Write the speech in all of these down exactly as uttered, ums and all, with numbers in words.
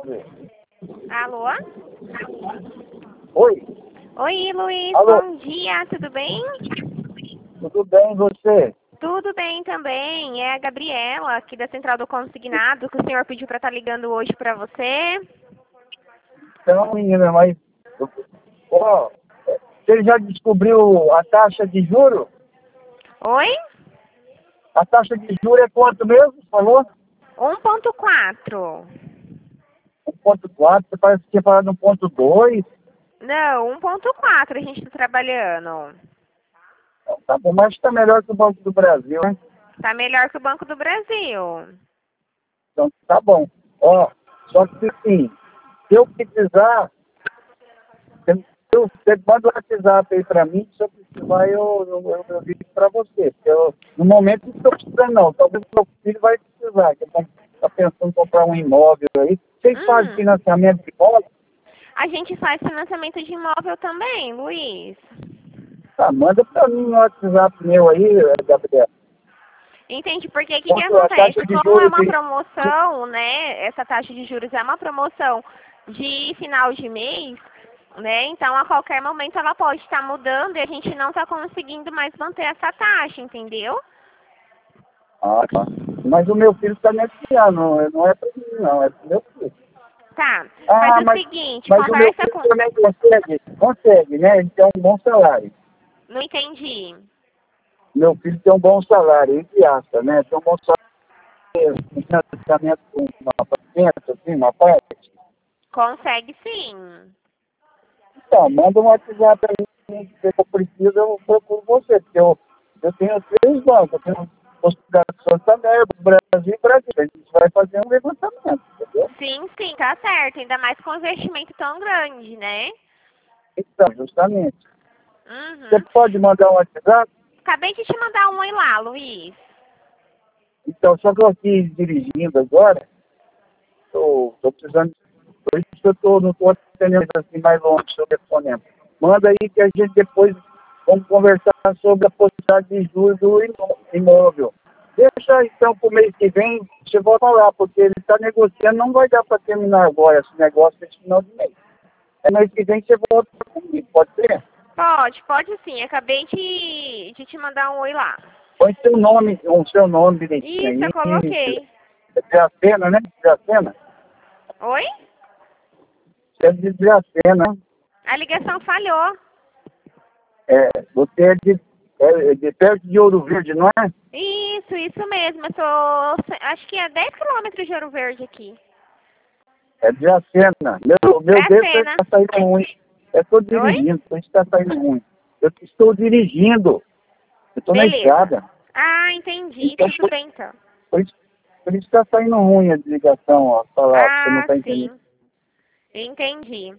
tarde. Alô? Oi. Oi, Luiz. Alô. Bom dia. Tudo bem? Tudo bem, e você? Tudo bem também. É a Gabriela, aqui da Central do Consignado, que o senhor pediu para estar ligando hoje para você. Então, menina, mas... Ó, você já descobriu a taxa de juro? Oi? A taxa de juro é quanto mesmo, falou? um ponto quatro. um ponto quatro, você parece que tinha falado um ponto dois. Não, um ponto quatro a gente está trabalhando. Tá bom, mas está melhor que o Banco do Brasil, né? Tá melhor que o Banco do Brasil. Então, tá bom. Ó, só que assim, se eu precisar, você, você manda o WhatsApp aí pra mim, se eu precisar, eu, eu, eu, eu digo pra você. Porque eu, no momento não estou precisando, não. Talvez meu filho vai precisar, que está pensando em comprar um imóvel aí. Vocês fazem Hum. financiamento de imóvel? A gente faz financiamento de imóvel também, Luiz. Tá, manda pra mim no WhatsApp meu aí, Gabriel. Entende? Porque o que, que Quanto a acontece? taxa de Como é juros uma de... promoção, né? Essa taxa de juros é uma promoção de final de mês, né? Então, a qualquer momento ela pode estar mudando e a gente não está conseguindo mais manter essa taxa, entendeu? Ah, tá. Mas o meu filho está nesse ano, não é pra mim, não, é pro meu filho. Tá. Faz Ah, o mas, seguinte, mas o meu conversa filho com... também consegue, consegue, né? Ele tem um bom salário. Não entendi. Meu filho tem um bom salário, entre aspas, né? Tem um bom salário, um financiamento com um apartamento, assim, uma parte. Consegue sim. Então, manda um WhatsApp pra mim, se eu preciso, eu procuro você, porque eu, eu tenho três bancos, eu tenho Hospital Santander, Brasil e Brasil. A gente vai fazer um levantamento, entendeu? Sim, sim, tá certo. Ainda mais com um investimento tão grande, né? Então, justamente. Você Uhum. pode mandar um WhatsApp? Acabei de te mandar um oi lá, Luiz. Então, só que eu aqui dirigindo agora, estou precisando, por isso que eu tô, não estou atendendo assim mais longe o seu telefonema. Manda aí que a gente depois vamos conversar sobre a possibilidade de juros do imóvel. Deixa então para o mês que vem, você volta lá, porque ele está negociando, não vai dar para terminar agora esse negócio esse final de mês. É mês que vem você volta comigo, pode ser? Pode, pode sim. Acabei de, de te mandar um oi lá. Põe seu nome, o seu nome direitinho Isso, eu aí. coloquei. É Dracena, né? Dracena? Oi? Você é de Dracena, né? A ligação falhou. É, você é de, é de perto de Ouro Verde, não é? Isso, isso mesmo. Eu sou, acho que é dez quilômetros de Ouro Verde aqui. É de Dracena. Meu, meu Deus, Dracena. está saindo ruim. Eu estou Oi? dirigindo, por isso está saindo ruim. Eu estou dirigindo. Eu estou na Beleza. estrada. Ah, entendi. Então, Tudo por, bem, então. por isso por isso está saindo ruim a desligação, ó, falar, você não Ah, está entendendo. sim. Entendi.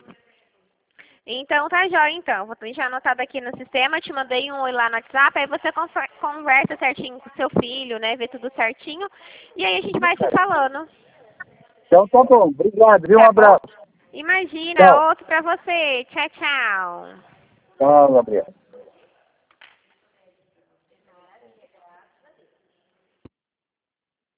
Então tá jóia, então. Vou deixar anotado aqui no sistema, te mandei um oi lá no WhatsApp, aí você confer- conversa certinho com seu filho, né? Vê tudo certinho. E aí a gente vai se falando. Então tá bom. Obrigado, viu? Um Tá bom? abraço. Imagina, Tchau. outro pra você. Tchau, tchau. Tchau, Gabriel.